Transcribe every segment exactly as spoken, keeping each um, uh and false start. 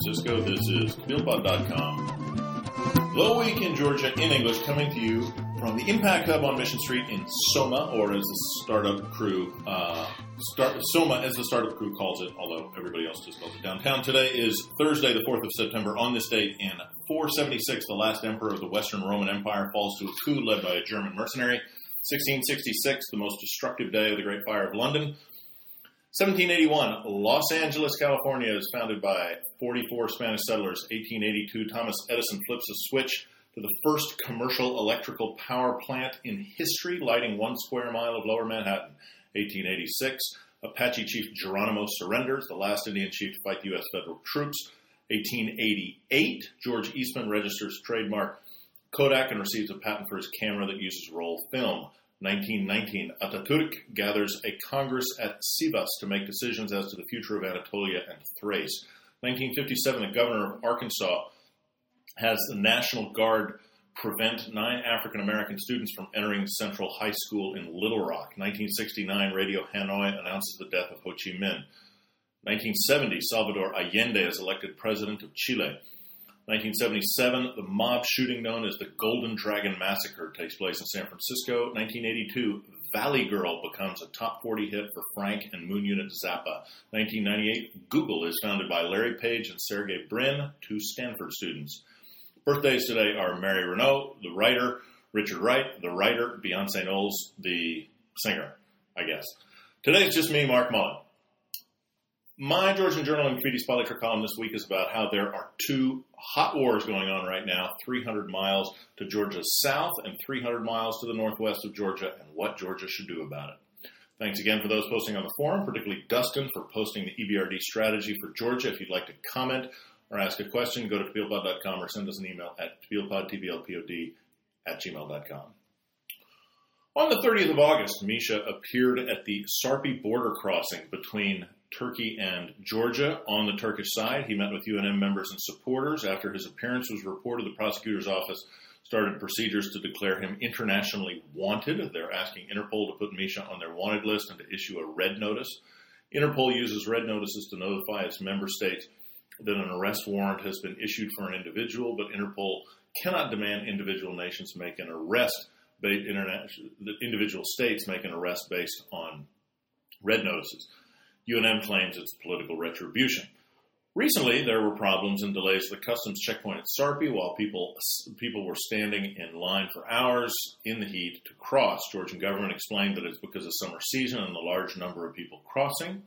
Francisco. This is Kbilpod dot com. The Week in Georgia in English, coming to you from the Impact Hub on Mission Street in Soma, or as the startup crew, uh, start, Soma as the startup crew calls it, although everybody else just calls it downtown. Today is Thursday, the fourth of September. On this date in four seventy-six, the last emperor of the Western Roman Empire falls to a coup led by a German mercenary. sixteen sixty-six, the most destructive day of the Great Fire of London. seventeen eighty-one, Los Angeles, California is founded by forty-four Spanish settlers. eighteen eighty-two, Thomas Edison flips a switch to the first commercial electrical power plant in history, lighting one square mile of lower Manhattan. eighteen eighty-six, Apache Chief Geronimo surrenders, the last Indian chief to fight the U S federal troops. eighteen eighty-eight, George Eastman registers trademark Kodak and receives a patent for his camera that uses roll film. nineteen nineteen, Ataturk gathers a congress at Sivas to make decisions as to the future of Anatolia and Thrace. nineteen fifty-seven, the governor of Arkansas has the National Guard prevent nine African-American students from entering Central High School in Little Rock. nineteen sixty-nine, Radio Hanoi announces the death of Ho Chi Minh. nineteen seventy, Salvador Allende is elected president of Chile. nineteen seventy-seven, the mob shooting known as the Golden Dragon Massacre takes place in San Francisco. nineteen eighty-two, Valley Girl becomes a top forty hit for Frank and Moon Unit Zappa. nineteen ninety-eight, Google is founded by Larry Page and Sergey Brin, two Stanford students. Birthdays today are Mary Renault, the writer, Richard Wright, the writer, Beyonce Knowles, the singer, I guess. Today's just me, Mark Mullen. My Georgian Journal and Graffiti's Polytra column this week is about how there are two hot wars going on right now, three hundred miles to Georgia's south and three hundred miles to the northwest of Georgia, and what Georgia should do about it. Thanks again for those posting on the forum, particularly Dustin for posting the E B R D strategy for Georgia. If you'd like to comment or ask a question, go to Kbilpod dot com or send us an email at Kbilpod, T B L P O D, at gmail dot com. On the thirtieth of August, Misha appeared at the Sarpi border crossing between Turkey and Georgia. On the Turkish side, he met with U N M members and supporters. After his appearance was reported, the prosecutor's office started procedures to declare him internationally wanted. They're asking Interpol to put Misha on their wanted list and to issue a red notice. Interpol uses red notices to notify its member states that an arrest warrant has been issued for an individual, but Interpol cannot demand individual nations make an arrest, based, international, individual states make an arrest based on red notices. U N M claims it's political retribution. Recently, there were problems and delays at the customs checkpoint at Sarpi while people people were standing in line for hours in the heat to cross. Georgian government explained that it's because of summer season and the large number of people crossing.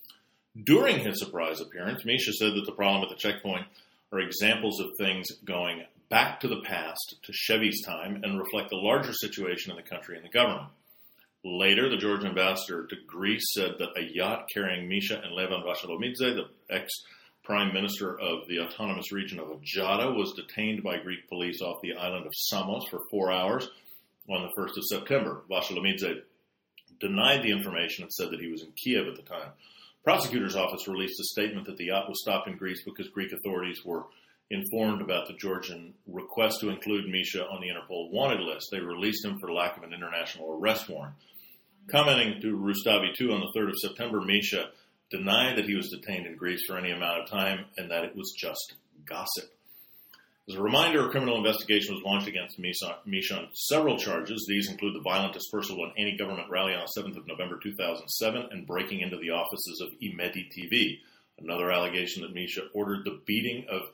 During his surprise appearance, Misha said that the problem at the checkpoint are examples of things going back to the past, to Chevy's time, and reflect the larger situation in the country and the government. Later, the Georgian ambassador to Greece said that a yacht carrying Misha and Levan Vashalomidze, the ex-prime minister of the autonomous region of Ojada, was detained by Greek police off the island of Samos for four hours on the first of September. Vashalomidze denied the information and said that he was in Kiev at the time. Prosecutor's office released a statement that the yacht was stopped in Greece because Greek authorities were informed about the Georgian request to include Misha on the Interpol wanted list. They released him for lack of an international arrest warrant. Commenting to Rustavi two on the third of September, Misha denied that he was detained in Greece for any amount of time and that it was just gossip. As a reminder, a criminal investigation was launched against Misha on several charges. These include the violent dispersal of an anti-government rally on the seventh of November two thousand seven and breaking into the offices of Imedi T V. Another allegation that Misha ordered the beating of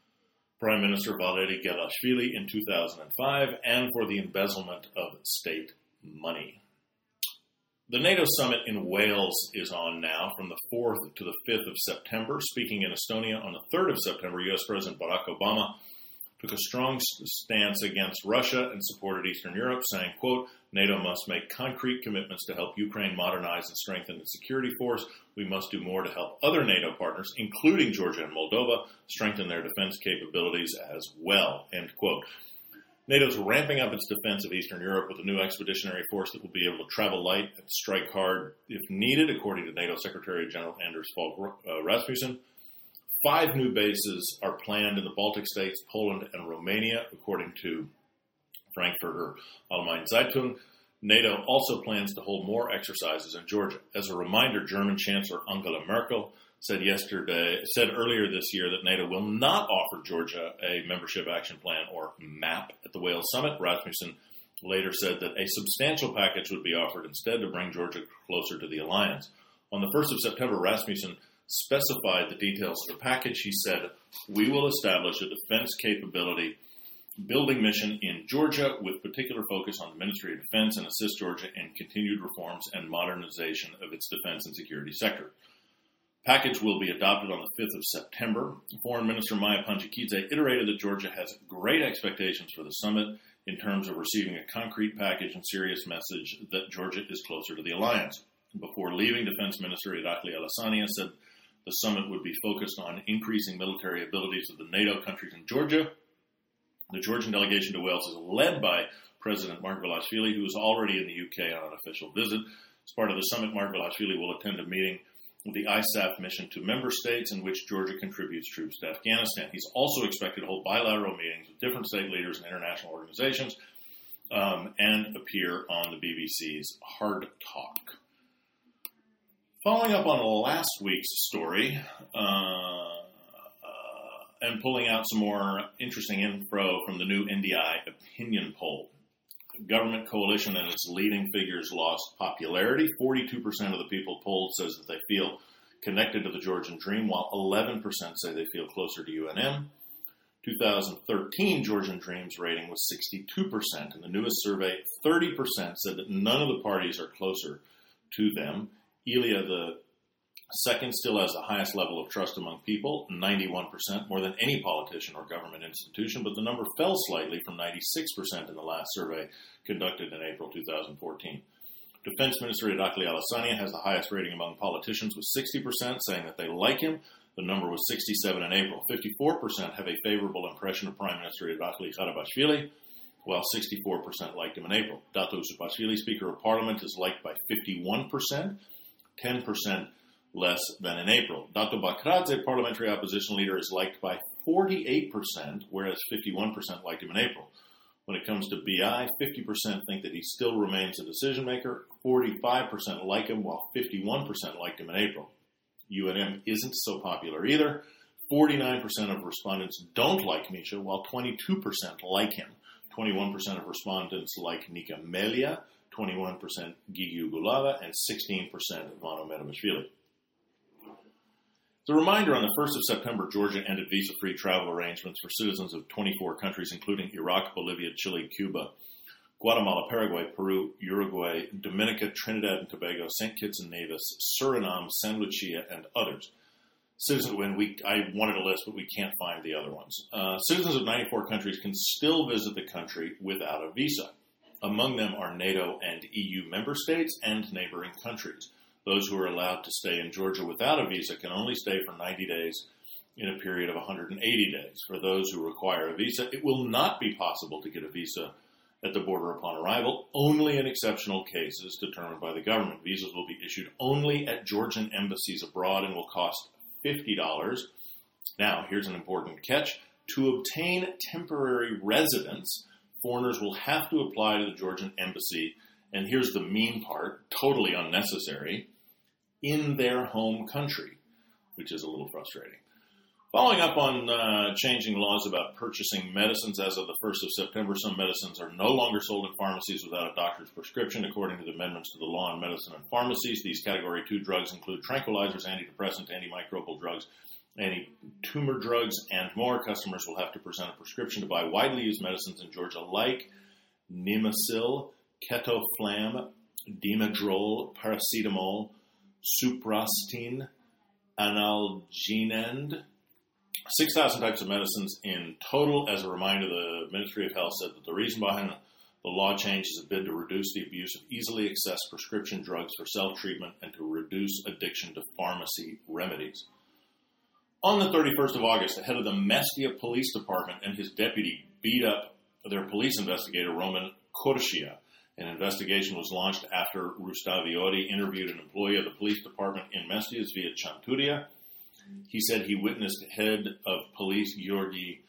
Prime Minister Valery Gelashvili in two thousand five and for the embezzlement of state money. The NATO summit in Wales is on now from the fourth to the fifth of September. Speaking in Estonia on the third of September, U S President Barack Obama took a strong stance against Russia and supported Eastern Europe, saying, quote, NATO must make concrete commitments to help Ukraine modernize and strengthen its security force. We must do more to help other NATO partners, including Georgia and Moldova, strengthen their defense capabilities as well, end quote. NATO's ramping up its defense of Eastern Europe with a new expeditionary force that will be able to travel light and strike hard if needed, according to NATO Secretary General Anders Fogh Rasmussen. Five new bases are planned in the Baltic states, Poland, and Romania, according to Frankfurter Allgemeine Zeitung. NATO also plans to hold more exercises in Georgia. As a reminder, German Chancellor Angela Merkel said yesterday, said earlier this year that NATO will not offer Georgia a membership action plan or map at the Wales summit. Rasmussen later said that a substantial package would be offered instead to bring Georgia closer to the alliance. On the first of September, Rasmussen specified the details of the package. He said, "We will establish a defense capability building mission in Georgia with particular focus on the Ministry of Defense and assist Georgia in continued reforms and modernization of its defense and security sector. Package will be adopted on the fifth of September. Foreign Minister Maya Panchikidze iterated that Georgia has great expectations for the summit in terms of receiving a concrete package and serious message that Georgia is closer to the alliance. Before leaving, Defense Minister Irakli Alassania said the summit would be focused on increasing military abilities of the NATO countries in Georgia. The Georgian delegation to Wales is led by President Margvelashvili, who is already in the U K on an official visit. As part of the summit, Margvelashvili will attend a meeting with the I S A F mission to member states in which Georgia contributes troops to Afghanistan. He's also expected to hold bilateral meetings with different state leaders and international organizations um, and appear on the B B C's Hard Talk. Following up on last week's story uh, uh, and pulling out some more interesting info from the new N D I opinion poll. Government coalition and its leading figures lost popularity. forty-two percent of the people polled says that they feel connected to the Georgian dream, while eleven percent say they feel closer to U N M. twenty thirteen Georgian Dream's rating was sixty-two percent. In the newest survey, thirty percent said that none of the parties are closer to them. Ilya, the second, still has the highest level of trust among people, ninety-one percent, more than any politician or government institution, but the number fell slightly from ninety-six percent in the last survey conducted in April twenty fourteen. Defense Minister Irakli Alassania has the highest rating among politicians with sixty percent saying that they like him. The number was sixty-seven in April. fifty-four percent have a favorable impression of Prime Minister Irakli Garibashvili, while sixty-four percent liked him in April. Dato Zupashvili, Speaker of Parliament, is liked by fifty-one percent, ten percent less than in April. Dato Bakradze, parliamentary opposition leader, is liked by forty-eight percent, whereas fifty-one percent liked him in April. When it comes to B I, fifty percent think that he still remains a decision maker, forty-five percent like him, while fifty-one percent liked him in April. U N M isn't so popular either. forty-nine percent of respondents don't like Misha, while twenty-two percent like him. twenty-one percent of respondents like Nika Melia, twenty-one percent Gigiu Gulava, and sixteen percent Vano Merabashvili. As a reminder, on the first of September, Georgia ended visa-free travel arrangements for citizens of twenty-four countries, including Iraq, Bolivia, Chile, Cuba, Guatemala, Paraguay, Peru, Uruguay, Dominica, Trinidad and Tobago, Saint Kitts and Nevis, Suriname, San Lucia, and others. Citizens, when we, I wanted a list, but we can't find the other ones. Uh, citizens of ninety-four countries can still visit the country without a visa. Among them are NATO and E U member states and neighboring countries. Those who are allowed to stay in Georgia without a visa can only stay for ninety days in a period of one hundred eighty days. For those who require a visa, it will not be possible to get a visa at the border upon arrival, only in exceptional cases determined by the government. Visas will be issued only at Georgian embassies abroad and will cost fifty dollars. Now, here's an important catch. To obtain temporary residence, foreigners will have to apply to the Georgian embassy, and here's the mean part, totally unnecessary, in their home country, which is a little frustrating. Following up on uh, changing laws about purchasing medicines, as of the first of September, some medicines are no longer sold in pharmacies without a doctor's prescription, according to the amendments to the law on medicine and pharmacies. These Category two drugs include tranquilizers, antidepressants, antimicrobial drugs, anti-tumor drugs, and more. Customers will have to present a prescription to buy widely used medicines in Georgia like Nemesil, Ketoflam, Dimedrol, Paracetamol, Suprastin, Analgenand, six thousand types of medicines in total. As a reminder, the Ministry of Health said that the reason behind the law change is a bid to reduce the abuse of easily accessed prescription drugs for self-treatment and to reduce addiction to pharmacy remedies. On the thirty-first of August, the head of the Mestia Police Department and his deputy beat up their police investigator, Roman Kurshia. An investigation was launched after Rustavioti interviewed an employee of the police department in Mestia via Chanturia. He said he witnessed head of police Georgi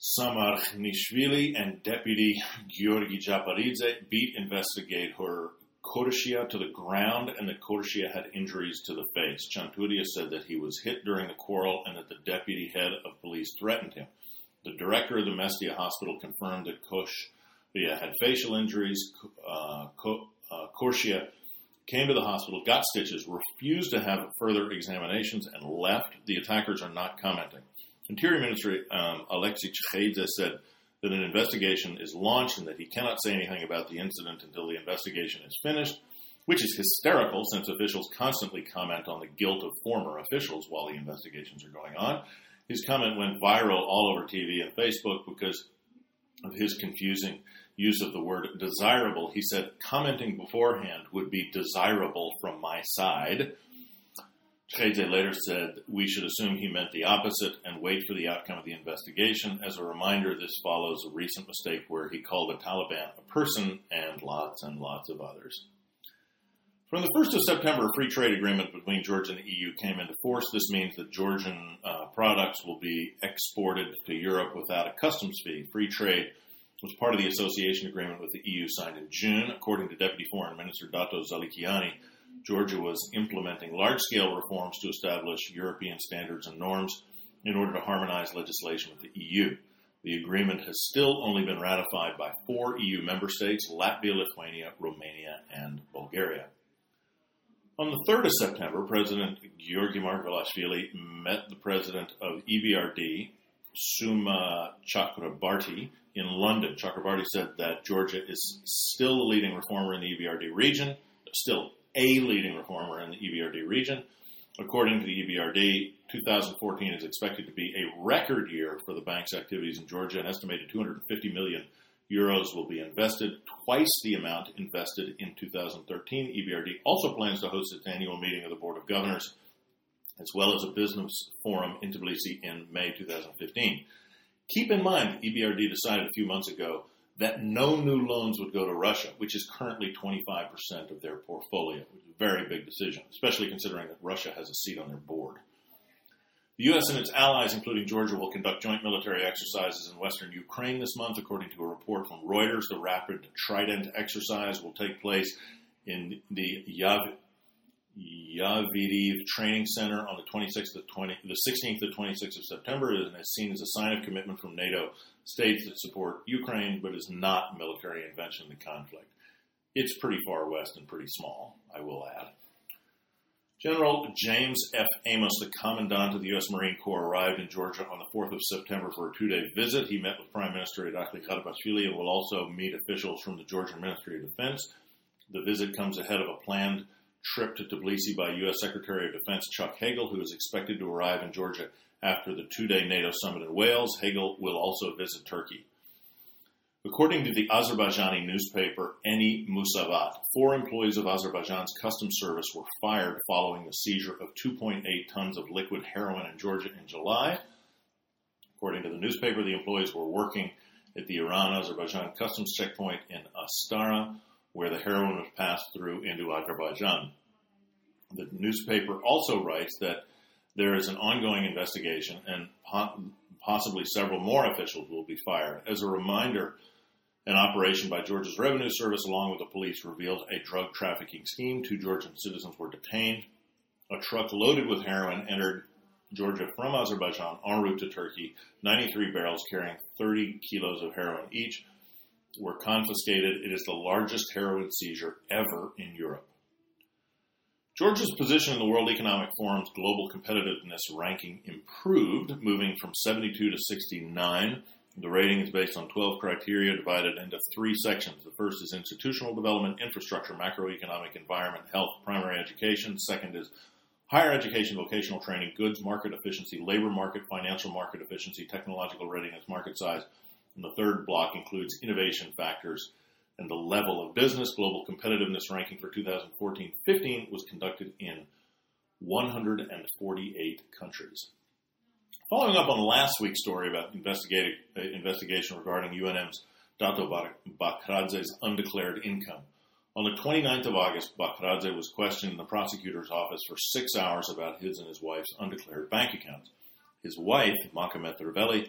Samarkhnishvili and deputy Georgi Japaridze beat investigator Khodashia to the ground and that Khodashia had injuries to the face. Chanturia said that he was hit during the quarrel and that the deputy head of police threatened him. The director of the Mestia hospital confirmed that Khodashia had facial injuries. Uh, Khodashia came to the hospital, got stitches, refused to have further examinations, and left. The attackers are not commenting. Interior Minister um, Alexei Chkheidze said that an investigation is launched and that he cannot say anything about the incident until the investigation is finished, which is hysterical since officials constantly comment on the guilt of former officials while the investigations are going on. His comment went viral all over T V and Facebook because of his confusing use of the word desirable. He said, commenting beforehand would be desirable from my side. Chkheidze later said, we should assume he meant the opposite and wait for the outcome of the investigation. As a reminder, this follows a recent mistake where he called the Taliban a person and lots and lots of others. From the first of September, a free trade agreement between Georgia and the E U came into force. This means that Georgian uh, products will be exported to Europe without a customs fee. Free trade was part of the association agreement with the E U signed in June. According to Deputy Foreign Minister Dato Zalikiani, Georgia was implementing large-scale reforms to establish European standards and norms in order to harmonize legislation with the E U. The agreement has still only been ratified by four E U member states, Latvia, Lithuania, Romania, and Bulgaria. On the third of September, President Giorgi Margvelashvili met the president of E B R D, Suma Chakrabarti, in London. Chakrabarti said that Georgia is still the leading reformer in the E B R D region, still a leading reformer in the E B R D region. According to the E B R D, two thousand fourteen is expected to be a record year for the bank's activities in Georgia. An estimated two hundred fifty million euros will be invested, twice the amount invested in two thousand thirteen. E B R D also plans to host its annual meeting of the Board of Governors, as well as a business forum in Tbilisi in May two thousand fifteen. Keep in mind, E B R D decided a few months ago that no new loans would go to Russia, which is currently twenty-five percent of their portfolio, which is a very big decision, especially considering that Russia has a seat on their board. The U S and its allies, including Georgia, will conduct joint military exercises in western Ukraine this month. According to a report from Reuters, the Rapid Trident exercise will take place in the Yav- Yaviriv Training Center on the twenty-sixth to twenty, the sixteenth to twenty-sixth of September, and is seen as a sign of commitment from NATO states that support Ukraine, but is not military intervention in the conflict. It's pretty far west and pretty small, I will add. General James F. Amos, the Commandant of the U S Marine Corps, arrived in Georgia on the fourth of September for a two-day visit. He met with Prime Minister Irakli Garibashvili and will also meet officials from the Georgian Ministry of Defense. The visit comes ahead of a planned trip to Tbilisi by U S Secretary of Defense Chuck Hagel, who is expected to arrive in Georgia after the two-day NATO summit in Wales. Hagel will also visit Turkey. According to the Azerbaijani newspaper Eni Musavat, four employees of Azerbaijan's customs service were fired following the seizure of two point eight tons of liquid heroin in Georgia in July. According to the newspaper, the employees were working at the Iran-Azerbaijan customs checkpoint in Astara, where the heroin was passed through into Azerbaijan. The newspaper also writes that there is an ongoing investigation and po- possibly several more officials will be fired. As a reminder, an operation by Georgia's Revenue Service along with the police revealed a drug trafficking scheme. Two Georgian citizens were detained. A truck loaded with heroin entered Georgia from Azerbaijan en route to Turkey. ninety-three barrels carrying thirty kilos of heroin each were confiscated. It is the largest heroin seizure ever in Europe. Georgia's position in the World Economic Forum's Global Competitiveness Ranking improved, moving from seventy-two to sixty-nine. The rating is based on twelve criteria divided into three sections. The first is institutional development, infrastructure, macroeconomic environment, health, primary education. Second is higher education, vocational training, goods market efficiency, labor market, financial market efficiency, technological readiness, market size. And the third block includes innovation factors and the level of business. Global Competitiveness Ranking for two thousand fourteen fifteen was conducted in one hundred forty-eight countries. Following up on last week's story about investigating, uh, investigation regarding U N M's Dato Bakradze's undeclared income, on the twenty-ninth of August, Bakradze was questioned in the prosecutor's office for six hours about his and his wife's undeclared bank accounts. His wife, Makamet Ravelli,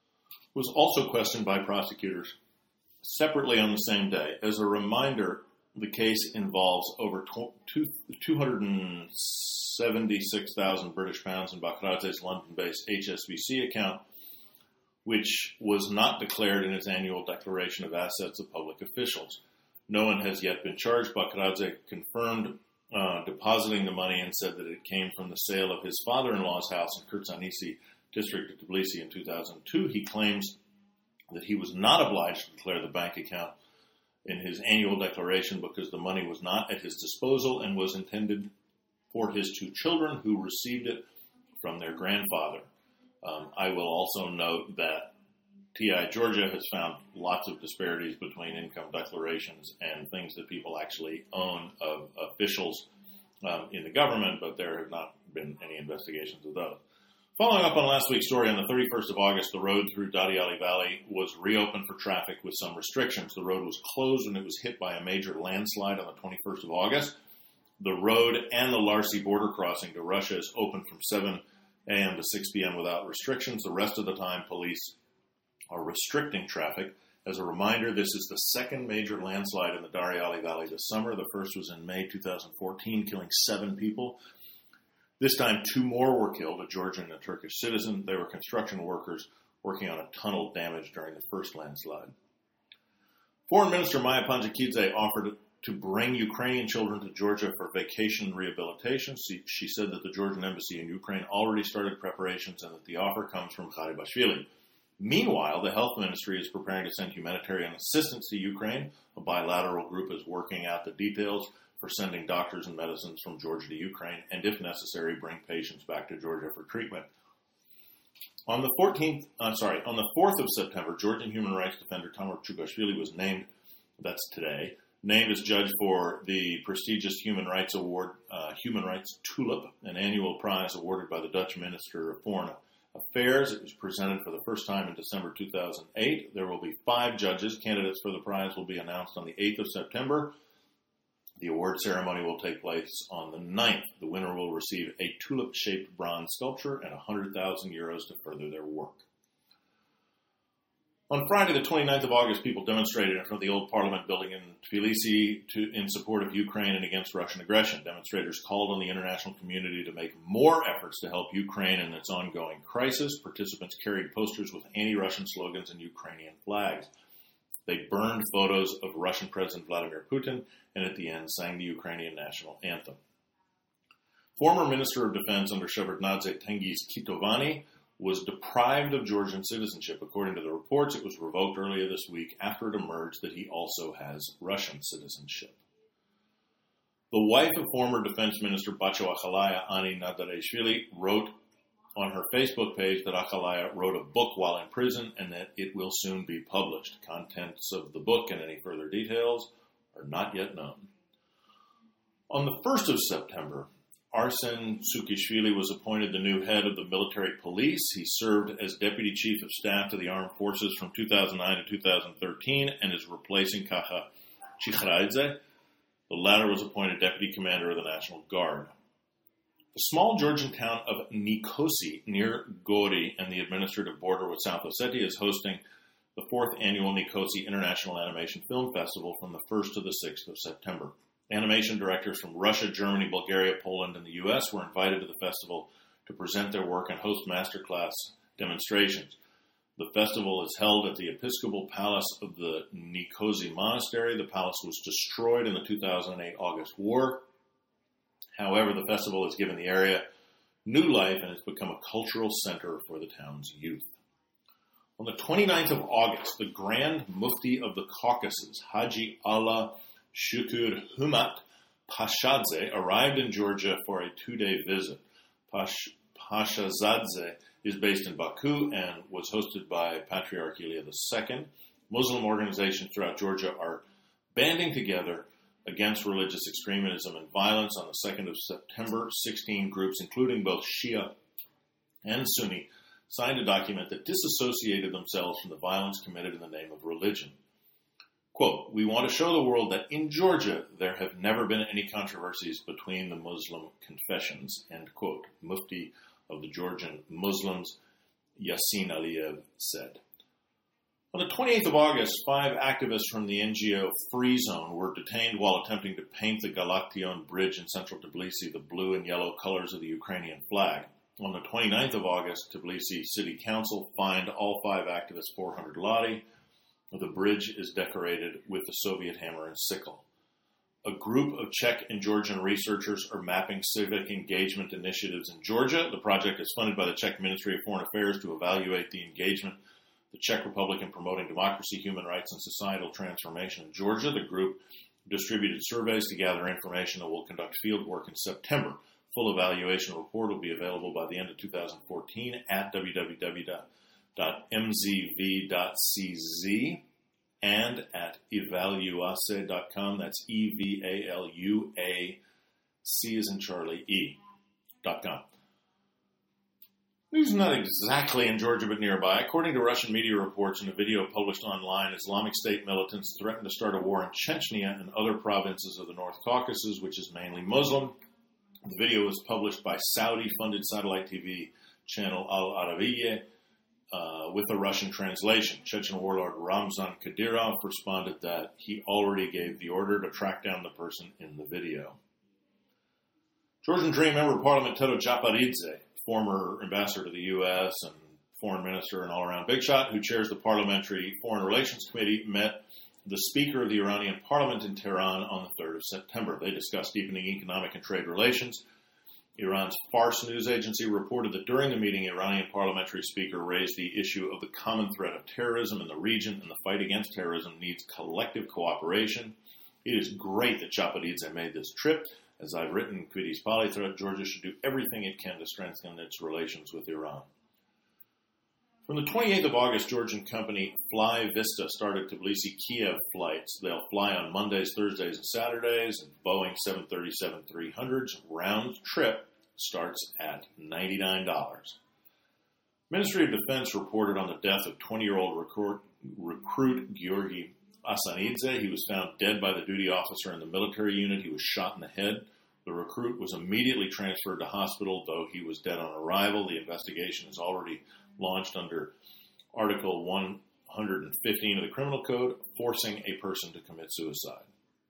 was also questioned by prosecutors separately on the same day. As a reminder, The case involves over two hundred seventy-six thousand British pounds in Bakradze's London-based H S B C account, which was not declared in his annual declaration of assets of public officials. No one has yet been charged. Bakradze confirmed uh, depositing the money and said that it came from the sale of his father-in-law's house in Kurtsanisi district of Tbilisi in two thousand two. He claims that he was not obliged to declare the bank account in his annual declaration because the money was not at his disposal and was intended for his two children who received it from their grandfather. Um, I will also note that T I Georgia has found lots of disparities between income declarations and things that people actually own of officials um, in the government, but there have not been any investigations of those. Following up on last week's story, on the thirty-first of August, the road through Dadiali Valley was reopened for traffic with some restrictions. The road was closed when it was hit by a major landslide on the twenty-first of August. The road and the Larsi border crossing to Russia is open from seven a.m. to six p.m. without restrictions. The rest of the time, police are restricting traffic. As a reminder, this is the second major landslide in the Dadiali Valley this summer. The first was in May two thousand fourteen, killing seven people. This time, two more were killed, a Georgian and a Turkish citizen. They were construction workers working on a tunnel damaged during the first landslide. Foreign Minister Maya Pandzhikidze offered to bring Ukrainian children to Georgia for vacation rehabilitation. She, she said that the Georgian embassy in Ukraine already started preparations and that the offer comes from Gharibashvili. Meanwhile, the health ministry is preparing to send humanitarian assistance to Ukraine. A bilateral group is working out the details for sending doctors and medicines from Georgia to Ukraine, and if necessary, bring patients back to Georgia for treatment. On the fourteenth, I'm sorry, on the fourth of September, Georgian human rights defender Tamar Chugashvili was named, that's today, named as judge for the prestigious Human Rights Award, uh, Human Rights Tulip, an annual prize awarded by the Dutch Minister of Foreign Affairs. It was presented for the first time in December two thousand eight. There will be five judges. Candidates for the prize will be announced on the eighth of September. The award ceremony will take place on the ninth. The winner will receive a tulip-shaped bronze sculpture and one hundred thousand euros to further their work. On Friday, the twenty-ninth of August, people demonstrated in front of the old Parliament building in Tbilisi to, in support of Ukraine and against Russian aggression. Demonstrators called on the international community to make more efforts to help Ukraine in its ongoing crisis. Participants carried posters with anti-Russian slogans and Ukrainian flags. They burned photos of Russian President Vladimir Putin and at the end sang the Ukrainian national anthem. Former Minister of Defense under Shevardnadze Tengiz Kitovani was deprived of Georgian citizenship. According to the reports, it was revoked earlier this week after it emerged that he also has Russian citizenship. The wife of former Defense Minister Bacho Akhalaya, Ani Nadarashvili, wrote on her Facebook page that Akhalaya wrote a book while in prison and that it will soon be published. Contents of the book and any further details are not yet known. On the first of September, Arsen Tsukishvili was appointed the new head of the military police. He served as deputy chief of staff to the armed forces from two thousand nine to two thousand thirteen and is replacing Kaha Chikhraidze. The latter was appointed deputy commander of the National Guard. The small Georgian town of Nikosi near Gori and the administrative border with South Ossetia is hosting the fourth annual Nikosi International Animation Film Festival from the first to the sixth of September. Animation directors from Russia, Germany, Bulgaria, Poland, and the U S were invited to the festival to present their work and host masterclass demonstrations. The festival is held at the Episcopal Palace of the Nikosi Monastery. The palace was destroyed in the two thousand eight August War. However, the festival has given the area new life and has become a cultural center for the town's youth. On the twenty-ninth of August, the Grand Mufti of the Caucasus, Haji Allah Shukur Humat Pashadze, arrived in Georgia for a two-day visit. Pash- Pashadzadze is based in Baku and was hosted by Patriarch Ilya the Second. Muslim organizations throughout Georgia are banding together against religious extremism and violence. On the second of September, sixteen groups, including both Shia and Sunni, signed a document that disassociated themselves from the violence committed in the name of religion. Quote, "We want to show the world that in Georgia there have never been any controversies between the Muslim confessions," end quote. Mufti of the Georgian Muslims, Yassin Aliyev, said. On the twenty-eighth of August, five activists from the N G O Free Zone were detained while attempting to paint the Galaktion Bridge in central Tbilisi the blue and yellow colors of the Ukrainian flag. On the twenty-ninth of August, Tbilisi City Council fined all five activists four hundred lari. The bridge is decorated with the Soviet hammer and sickle. A group of Czech and Georgian researchers are mapping civic engagement initiatives in Georgia. The project is funded by the Czech Ministry of Foreign Affairs to evaluate the engagement of the Czech Republic in promoting democracy, human rights, and societal transformation in Georgia. The group distributed surveys to gather information and will conduct field work in September. Full evaluation report will be available by the end of two thousand fourteen at w w w dot m z v dot c z. and at evaluace dot com. That's E V A L U A C as in Charlie, E, dot com. News is not exactly in Georgia, but nearby. According to Russian media reports in a video published online, Islamic State militants threatened to start a war in Chechnya and other provinces of the North Caucasus, which is mainly Muslim. The video was published by Saudi-funded satellite T V channel Al Arabiya, Uh, with a Russian translation. Chechen warlord Ramzan Kadyrov responded that he already gave the order to track down the person in the video. Georgian Dream Member of Parliament Tedo Japaridze, former ambassador to the U S and foreign minister and all-around big shot, who chairs the Parliamentary Foreign Relations Committee, met the Speaker of the Iranian Parliament in Tehran on the third of September. They discussed deepening economic and trade relations. Iran's Fars news agency reported that during the meeting, Iranian parliamentary speaker raised the issue of the common threat of terrorism in the region, and the fight against terrorism needs collective cooperation. It is great that Chaparidze made this trip. As I've written in Kvidi's Polythread, Georgia should do everything it can to strengthen its relations with Iran. From the twenty-eighth of August, Georgian company Fly Vista started Tbilisi-Kiev flights. They'll fly on Mondays, Thursdays, and Saturdays, and Boeing seven thirty-seven three hundreds round trip starts at ninety-nine dollars. Ministry of Defense reported on the death of twenty-year-old recruit, recruit Georgi Asanidze. He was found dead by the duty officer in the military unit. He was shot in the head. The recruit was immediately transferred to hospital, though he was dead on arrival. The investigation is already launched under Article one hundred fifteen of the Criminal Code, forcing a person to commit suicide.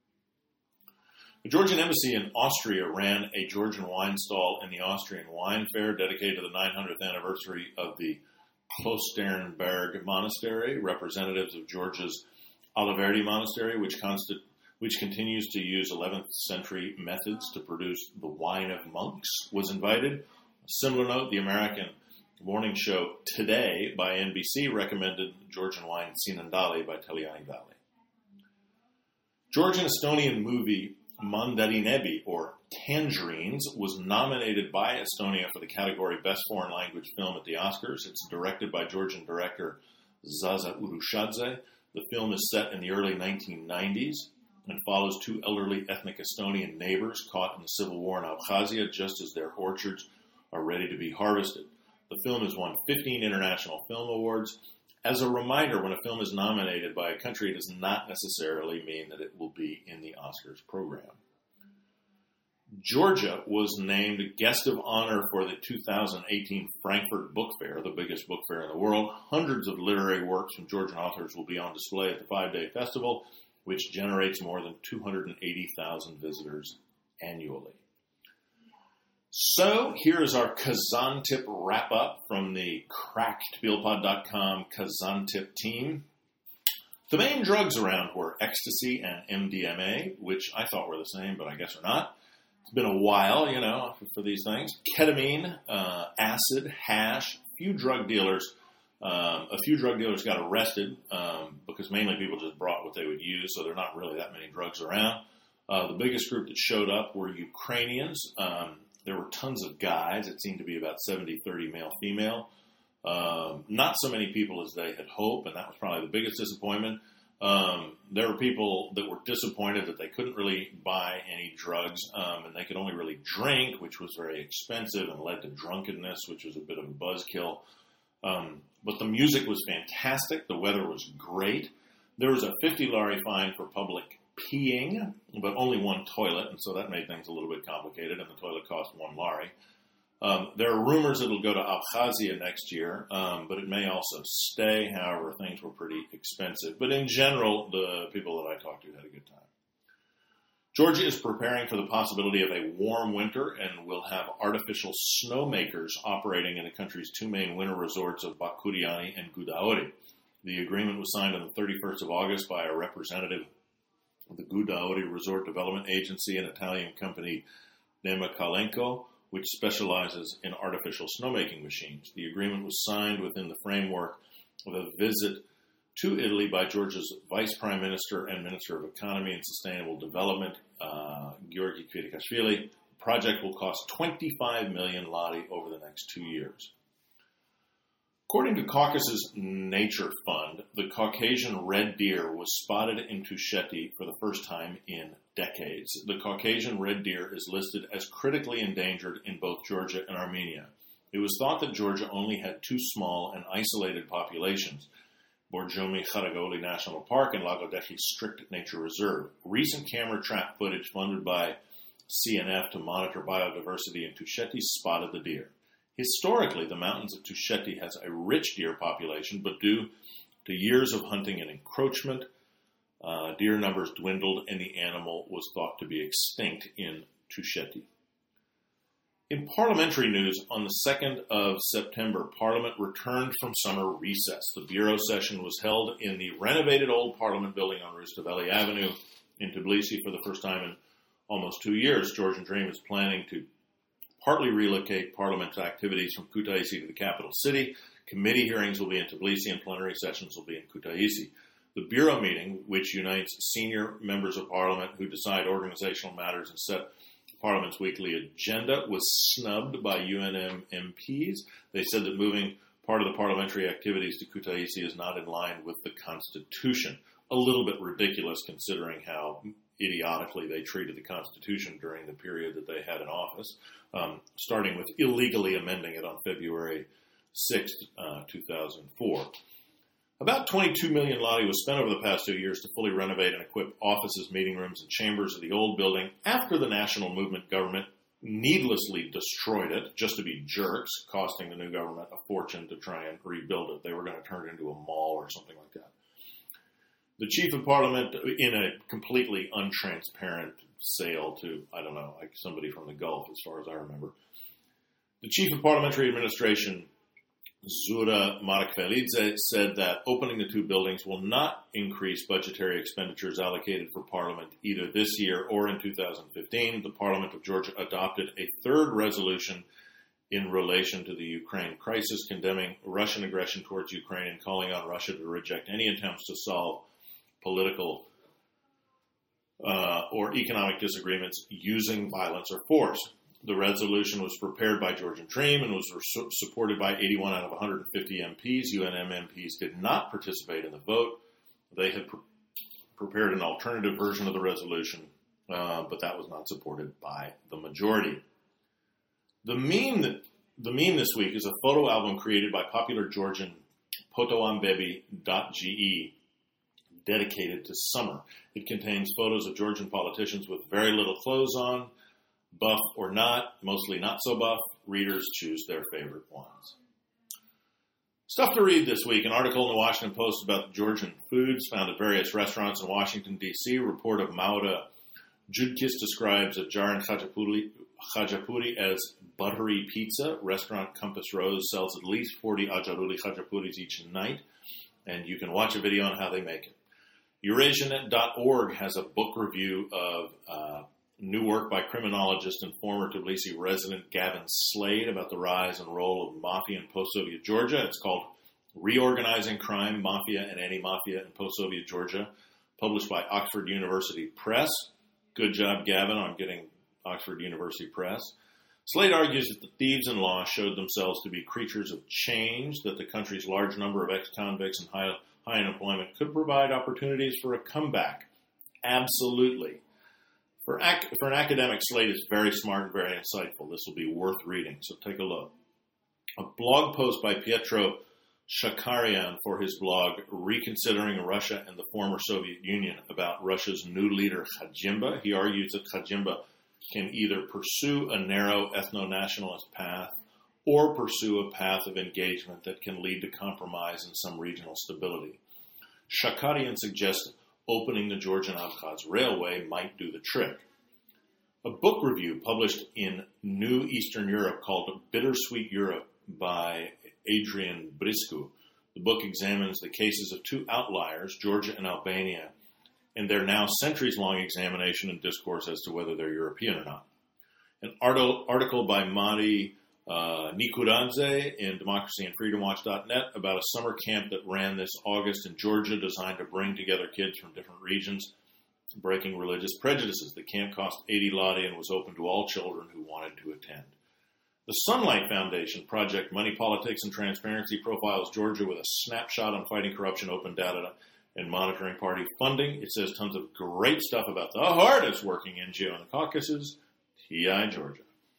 The Georgian Embassy in Austria ran a Georgian wine stall in the Austrian Wine Fair dedicated to the nine hundredth anniversary of the Klosternberg Monastery. Representatives of Georgia's Alaverdi Monastery, which, constant, which continues to use eleventh century methods to produce the wine of monks, was invited. On a similar note, the American morning show Today by N B C recommended Georgian wine Sinandali by Teliani Valley. Georgian-Estonian movie Mandarinebi, or Tangerines, was nominated by Estonia for the category Best Foreign Language Film at the Oscars. It's directed by Georgian director Zaza Urushadze. The film is set in the early nineteen nineties and follows two elderly ethnic Estonian neighbors caught in the civil war in Abkhazia just as their orchards are ready to be harvested. The film has won fifteen international film awards. As a reminder, when a film is nominated by a country, it does not necessarily mean that it will be in the Oscars program. Georgia was named guest of honor for the two thousand eighteen Frankfurt Book Fair, the biggest book fair in the world. Hundreds of literary works from Georgian authors will be on display at the five-day festival, which generates more than two hundred eighty thousand visitors annually. So, here is our Kazan Tip wrap-up from the crack tbil pod dot com Kazan Tip team. The main drugs around were ecstasy and M D M A, which I thought were the same, but I guess are not. It's been a while, you know, for these things. Ketamine, uh, acid, hash, a few drug dealers. Um, a few drug dealers got arrested um, because mainly people just brought what they would use, so there are not really that many drugs around. Uh, the biggest group that showed up were Ukrainians. Um, There were tons of guys. It seemed to be about seventy thirty male-female. Um, not so many people as they had hoped, and that was probably the biggest disappointment. Um, there were people that were disappointed that they couldn't really buy any drugs, um, and they could only really drink, which was very expensive and led to drunkenness, which was a bit of a buzzkill. Um, but the music was fantastic. The weather was great. There was a fifty lari fine for public peeing, but only one toilet, and so that made things a little bit complicated, and the toilet cost one lari. Um, there are rumors it'll go to Abkhazia next year, um, but it may also stay. However, things were pretty expensive. But in general, the people that I talked to had a good time. Georgia is preparing for the possibility of a warm winter and will have artificial snowmakers operating in the country's two main winter resorts of Bakuriani and Gudauri. The agreement was signed on the thirty-first of August by a representative of the Gudauri Resort Development Agency and Italian company Nemakalenko, which specializes in artificial snowmaking machines. The agreement was signed within the framework of a visit to Italy by Georgia's Vice Prime Minister and Minister of Economy and Sustainable Development, uh, Georgi Kvirikashvili. The project will cost twenty-five million lari over the next two years. According to Caucasus Nature Fund, the Caucasian red deer was spotted in Tusheti for the first time in decades. The Caucasian red deer is listed as critically endangered in both Georgia and Armenia. It was thought that Georgia only had two small and isolated populations, Borjomi Kharagoli National Park and Lagodechi Strict Nature Reserve. Recent camera trap footage funded by C N F to monitor biodiversity in Tusheti spotted the deer. Historically, the mountains of Tusheti has a rich deer population, but due to years of hunting and encroachment, uh, deer numbers dwindled and the animal was thought to be extinct in Tusheti. In parliamentary news, on the second of September, Parliament returned from summer recess. The Bureau session was held in the renovated old Parliament building on Rustaveli Avenue in Tbilisi for the first time in almost two years. Georgian Dream is planning to partly relocate Parliament's activities from Kutaisi to the capital city. Committee hearings will be in Tbilisi and plenary sessions will be in Kutaisi. The Bureau meeting, which unites senior members of Parliament who decide organizational matters and set Parliament's weekly agenda, was snubbed by U N M M Ps. They said that moving part of the parliamentary activities to Kutaisi is not in line with the Constitution. A little bit ridiculous considering how idiotically they treated the Constitution during the period that they had in office, um, starting with illegally amending it on February sixth, uh, two thousand four. About twenty-two million lari was spent over the past two years to fully renovate and equip offices, meeting rooms, and chambers of the old building after the National Movement government needlessly destroyed it just to be jerks, costing the new government a fortune to try and rebuild it. They were going to turn it into a mall or something like that. The Chief of Parliament, in a completely untransparent sale to, I don't know, like somebody from the Gulf, as far as I remember, the Chief of Parliamentary Administration, Zura Marakvelidze, said that opening the two buildings will not increase budgetary expenditures allocated for Parliament either this year or in two thousand fifteen. The Parliament of Georgia adopted a third resolution in relation to the Ukraine crisis, condemning Russian aggression towards Ukraine and calling on Russia to reject any attempts to solve political uh, or economic disagreements using violence or force. The resolution was prepared by Georgian Dream and was re- supported by eighty-one out of one hundred fifty M Ps. U N M M Ps did not participate in the vote. They had pre- prepared an alternative version of the resolution, uh, but that was not supported by the majority. The meme that the meme this week is a photo album created by popular Georgian Potoambebi dot G E dedicated to summer. It contains photos of Georgian politicians with very little clothes on, buff or not, mostly not so buff. Readers choose their favorite ones. Stuff to read this week. An article in the Washington Post about Georgian foods found at various restaurants in Washington, D C. A report of Maura Judkis describes a Jaran Khajapuri, Khajapuri as buttery pizza. Restaurant Compass Rose sells at least forty Ajaruli Khajapuris each night, and you can watch a video on how they make it. Eurasianet dot org has a book review of uh, new work by criminologist and former Tbilisi resident Gavin Slade about the rise and role of mafia in post-Soviet Georgia. It's called Reorganizing Crime, Mafia, and Anti-Mafia in Post-Soviet Georgia, published by Oxford University Press. Good job, Gavin, on getting Oxford University Press. Slade argues that the thieves-in-law showed themselves to be creatures of change, that the country's large number of ex-convicts and high, high unemployment could provide opportunities for a comeback. Absolutely. For, ac- for an academic, Slade is very smart and very insightful. This will be worth reading, so take a look. A blog post by Pietro Shakarian for his blog, Reconsidering Russia and the Former Soviet Union, about Russia's new leader, Khajimba. He argues that Khajimba can either pursue a narrow ethno-nationalist path or pursue a path of engagement that can lead to compromise and some regional stability. Shakarian suggests opening the Georgian-Abkhaz Railway might do the trick. A book review published in New Eastern Europe called Bittersweet Europe by Adrian Briscu. The book examines the cases of two outliers, Georgia and Albania, and their now centuries-long examination and discourse as to whether they're European or not. An article by Mari uh, Nikuradze in democracy and freedom watch dot net about a summer camp that ran this August in Georgia designed to bring together kids from different regions, breaking religious prejudices. The camp cost eighty lari and was open to all children who wanted to attend. The Sunlight Foundation project Money, Politics, and Transparency profiles Georgia with a snapshot on fighting corruption, open data, and monitoring party funding. It says tons of great stuff about the hardest working N G O in the Caucasus, T I Georgia.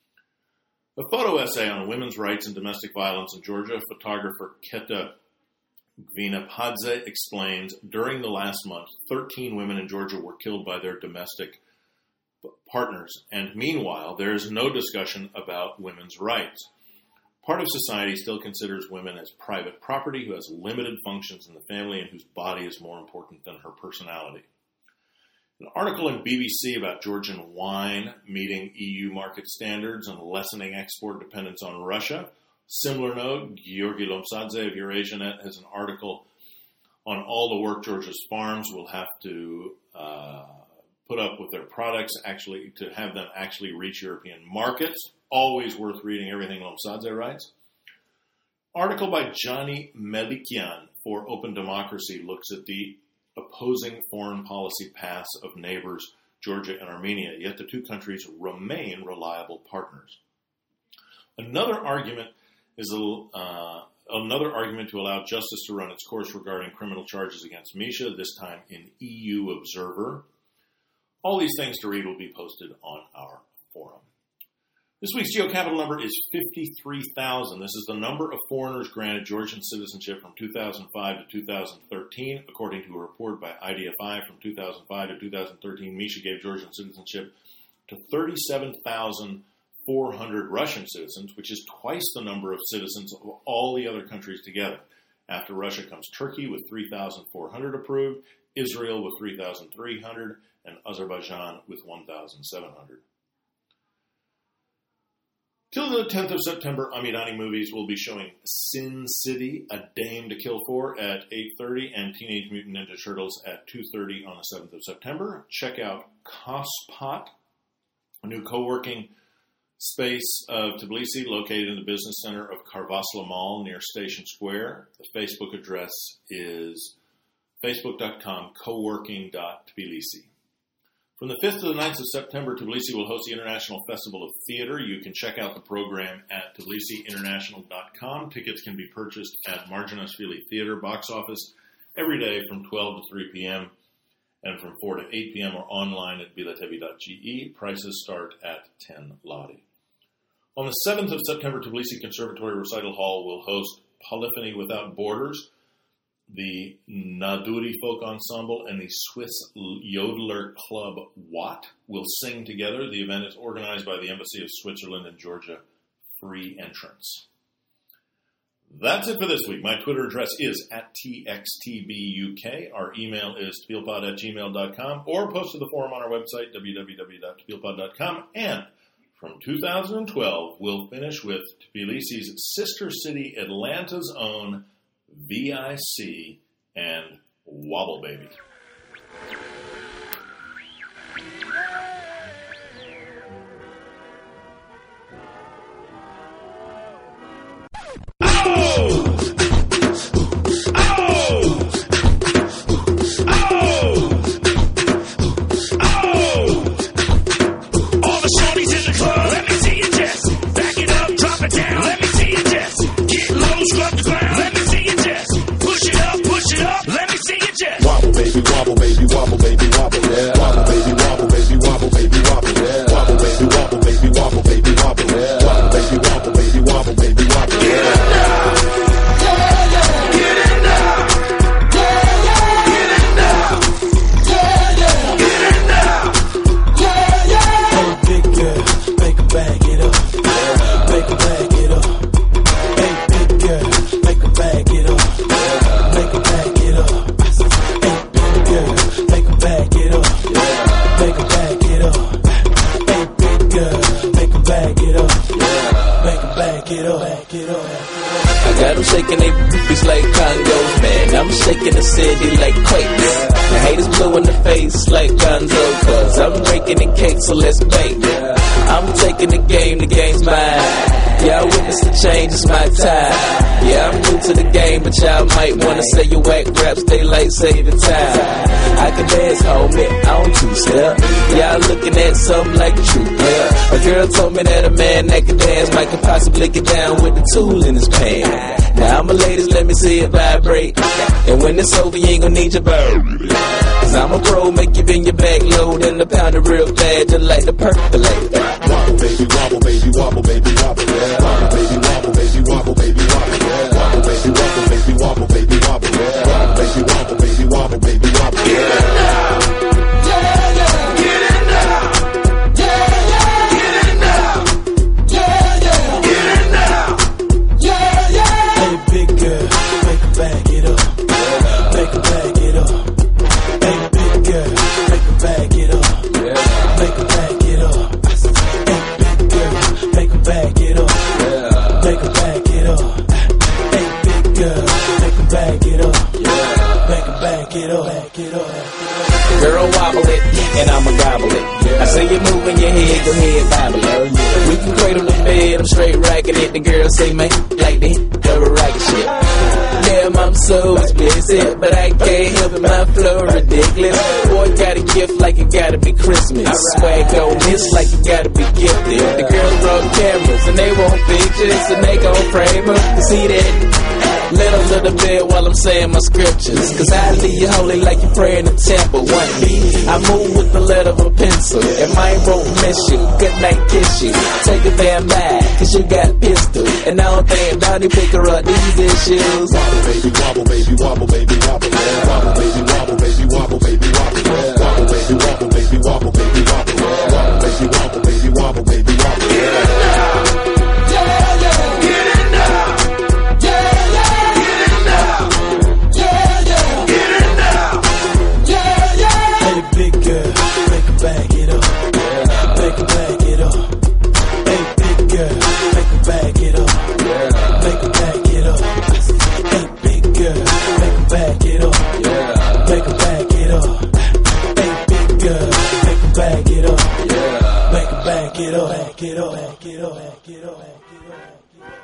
A photo essay on women's rights and domestic violence in Georgia, photographer Keta Gvinapadze explains, during the last month, thirteen women in Georgia were killed by their domestic partners, and meanwhile, there is no discussion about women's rights. Part of society still considers women as private property who has limited functions in the family and whose body is more important than her personality. An article in B B C about Georgian wine meeting E U market standards and lessening export dependence on Russia. Similar note, Georgi Lomsadze of EurasiaNet has an article on all the work Georgia's farms will have to uh, put up with their products actually to have them actually reach European markets. Always worth reading everything Lomsadze writes. Article by Johnny Melikian for Open Democracy looks at the opposing foreign policy paths of neighbors Georgia and Armenia, yet the two countries remain reliable partners. Another argument is a, uh, another argument to allow justice to run its course regarding criminal charges against Misha, this time in E U Observer. All these things to read will be posted on our forum. This week's GeoCapital number is fifty-three thousand. This is the number of foreigners granted Georgian citizenship from two thousand five to two thousand thirteen. According to a report by I D F I from two thousand five to two thousand thirteen, Misha gave Georgian citizenship to thirty-seven thousand four hundred Russian citizens, which is twice the number of citizens of all the other countries together. After Russia comes Turkey with three thousand four hundred approved, Israel with three thousand three hundred, and Azerbaijan with one thousand seven hundred. Till the tenth of September, Amirani Movies will be showing Sin City, A Dame to Kill For at eight thirty and Teenage Mutant Ninja Turtles at two thirty on the seventh of September. Check out Kospot, a new co-working space of Tbilisi located in the business center of Karvasla Mall near Station Square. The Facebook address is facebook dot com coworking dot tbilisi. From the fifth to the ninth of September, Tbilisi will host the International Festival of Theater. You can check out the program at tbilisi international dot com. Tickets can be purchased at Marginashvili Theater box office every day from twelve to three p.m. and from four to eight p.m. or online at biletevi dot g e. Prices start at ten lari. On the seventh of September, Tbilisi Conservatory Recital Hall will host Polyphony Without Borders. The Naduri Folk Ensemble and the Swiss Yodeler Club Watt will sing together. The event is organized by the Embassy of Switzerland in Georgia. Free entrance. That's it for this week. My Twitter address is at T X T B U K. Our email is tbilpod at gmail dot com or post to the forum on our website, w w w dot tbilpod dot com. And from two thousand twelve, we'll finish with Tbilisi's sister city, Atlanta's own V I C and Wobble Baby. Baby, shaking they boobies like Congos, man. I'm shaking the city like quakes. The haters blue in the face like Gonzo, cause I'm breaking the cake, so let's bake. I'm taking the game, the game's mine. Y'all witness the change, it's my time. Yeah, I'm new to the game, but y'all might wanna say you whack raps, they like save the time. I can dance, homie, I don't two-step. Y'all looking at something like a true player. A girl told me that a man that can dance might could possibly get down with the tool in his pants. Now I'm a ladies, let me see it vibrate. And when it's over, you ain't gonna need your bird. Cause I'm a pro, make you bend your back low, then the pound it real bad, just like the percolate. Wobble, baby, wobble, baby, wobble, baby, wobble, yeah. Wobble, baby, wobble, baby, wobble, baby, wobble, yeah. Wobble, baby, wobble, baby, wobble, baby, wobble, yeah. Wobble, baby, wobble, baby, wobble, baby, wobble, yeah. Girl, wobble it, and I'ma gobble it. I say you moving your head, go ahead, bobble it. We can cradle the bed, I'm straight racking it. The girl say, man, like that, double rocket shit. Damn, I'm so explicit, but I can't help it, my flow ridiculous. Boy, got a gift like it gotta be Christmas. Swag on this like it gotta be gifted. The girls brought cameras, and they want pictures, and they gon' frame them. See that? Little, little bit while I'm saying my scriptures. Cause I leave you holy like you pray in the temple. One beat, I move with the letter of a pencil. And mine won't miss you, good night kiss you. Take a damn back, cause you got a pistol. And I don't think Donnie pick her up these issues. Wobble, baby, wobble, baby, wobble, baby, wobble, yeah. Wobble, baby, wobble, baby, wobble, baby, wobble, yeah. Wobble, baby, wobble, baby, wobble, baby, wobble, yeah. Wobble, baby, wobble, baby, wobble, baby, wobble, yeah. Back it up, back it up, back it up, back it up, back it up, back it up.